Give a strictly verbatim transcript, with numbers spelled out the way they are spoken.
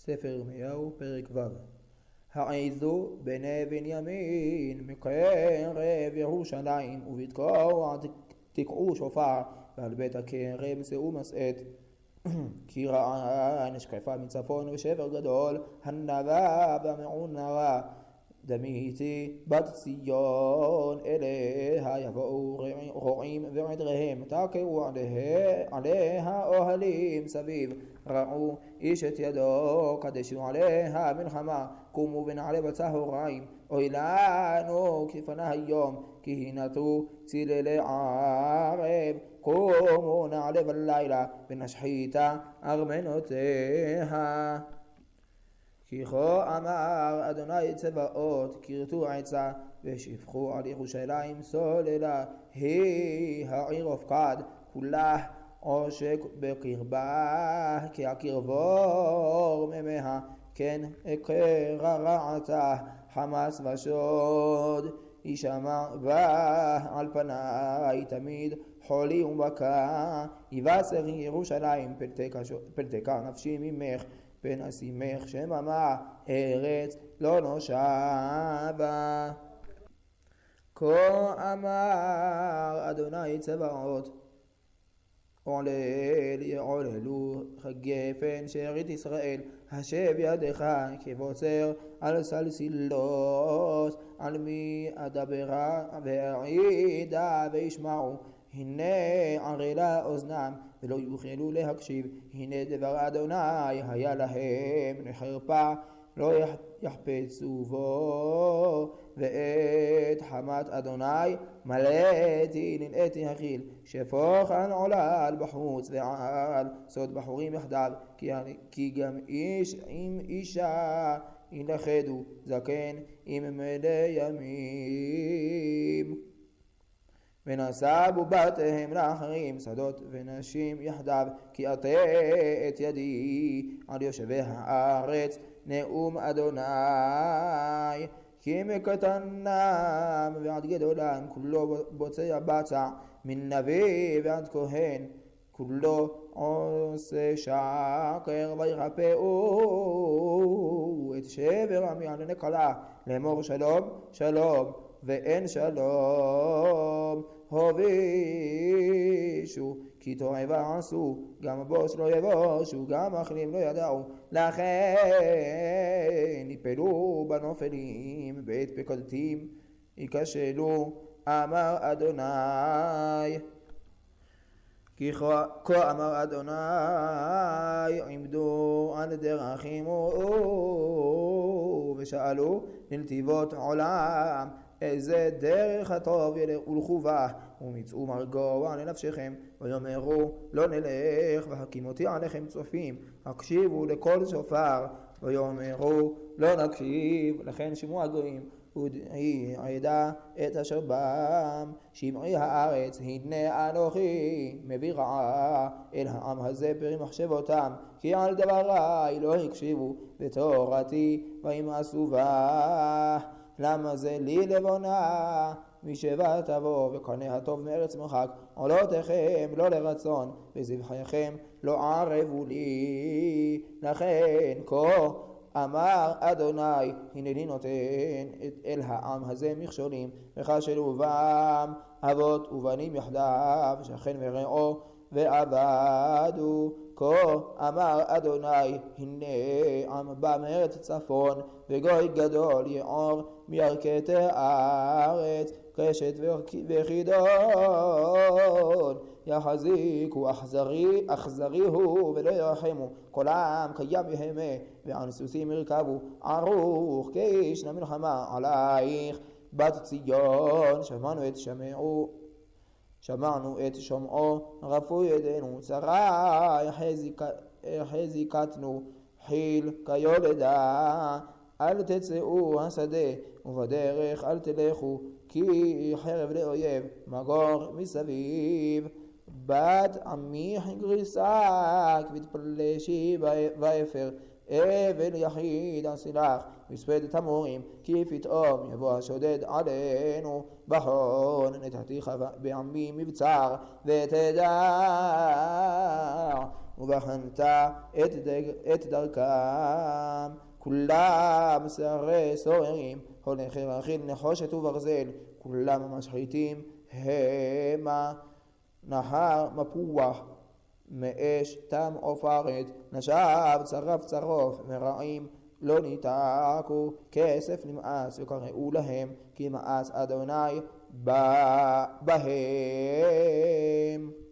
ספר ירמיהו, פרק ו'. העזו בני בנימין מקרב ירושלים, ובתקוע תקעו שופר, ועל בית הכרם שאו מסעת. כי רעה נשקפה מצפון ושבר גדול, הנבא והמעונרה. דמיתי בת ציון, אליה יבואו רועים ועדריהם, תקעו עליה אוהלים סביב. ראו איש את ידו, קדשו עליה מלחמה, קומו ונעלה בצהריים. אוי לנו כפנה היום, כי הנתו צללי ערב. קומו נעלה בלילה, ונשחיתה ארמנותיה. כי כה אמר אדוני צבאות, כרתו עצה ושפכו על ירושלים סוללה. היא העיר הופקד, כולה עושק בקרבה, כי הקרבור ממיה, כן אקרא רעתה, חמס ושוד ישמע בה על פניי תמיד, חולי ובקע יבשר ירושלים, פלטקה נפשי ממך, פן אשימך שממה, ארץ לא נושבה. כה אמר אדוני צבאות, עולל יעוללו גפן שארית ישראל, השב ידך כבוצר על סלסילות, על מי אדברה ואעידה וישמעו. הנה ערלה אוזנם ולא יוכלו להקשיב, הנה דבר אדוני היה להם לחרפה, לא יחפצו בו. ואת חמת אדוני מלאתי נלאתי החיל, שפוך על עולל בחוץ ועל סוד בחורים יחדיו. כי, כי גם איש עם אישה ינכדו, זקן עם מלא ימים. ונשאו בתיהם לאחרים, שדות ונשים יחדיו. כי אטה את ידי על יושבי הארץ, נאום אדוני. כי מקטנם ועד גדולם, כולו בוצע בצע, מן נביא ועד כהן, כולו עושה שקר. וירפאו את שבר עמי על נקלה, לאמור שלום שלום ואין שלום. הובישו כי תועבה עשו, גם בוש לא יבושו, גם מחלים לא ידעו. לכן יפלו בנופלים, בית פקודתים ייכשלו, אמר אדוני. כי כה אמר אדוני, עמדו על דרכים ושאלו לנתיבות עולם, איזה דרך הטוב ילכו בה, ומצאו מרגוע לנפשכם. ויאמרו לא נלך, והקימותי עליכם צופים, הקשיבו לקול שופר. ויאמרו לא נקשיב, לכן שמעו הגויים, ודעי עדה את אשר בם. שמעי הארץ, הנה אנוכי מביא רעה אל העם הזה פרי מחשבותם, כי על דבריי לא הקשיבו, ותורתי וימאסו בה. למה זה לי לבונה משבע תבוא, וקנה הטוב מארץ מרחק. עולותיכם לא לרצון, וזבחייכם לא ערבו לי. לכן כה אמר אדוני, הנני נותן אל העם הזה מכשולים, וכשלו בם אבות ובנים יחדיו, שכן ורעו ועבדו. כה אמר אדוני, הנה עם בא מארץ צפון, וגוי גדול יעור מירכתי הארץ, קשת וחידון יחזיקו. אכזרי אכזרי הוא ולא ירחמו, כל העם קיים יהמה, ועל סוסים ירכבו. ערוך כאיש למלחמה עלייך בת ציון, שמענו את שמעו שמענו את שומעו, רפו ידינו, צרה החזיקתנו, חיל כיולדה. אל תצאו השדה, ובדרך אל תלכו, כי חרב לאויב מגור מסביב. בת עמי גריסה, כבתפלשי ואפר, אבל יחיד אסילך, מספד תמורים, כי פתאום יבוא השודד עלינו. בחון נתתיך בעמי מבצר, ותדע ובחנת את, את דרכם. כולם שערי סוררים, הולכי רכיל נחושת וברזל, כולם משחיתים המה. נהר מפוח מאש תם עופרת, נשב צרף צרוף מרעים לא ניתקו. כסף נמאס וקראו להם כי מאס אדוני בהם.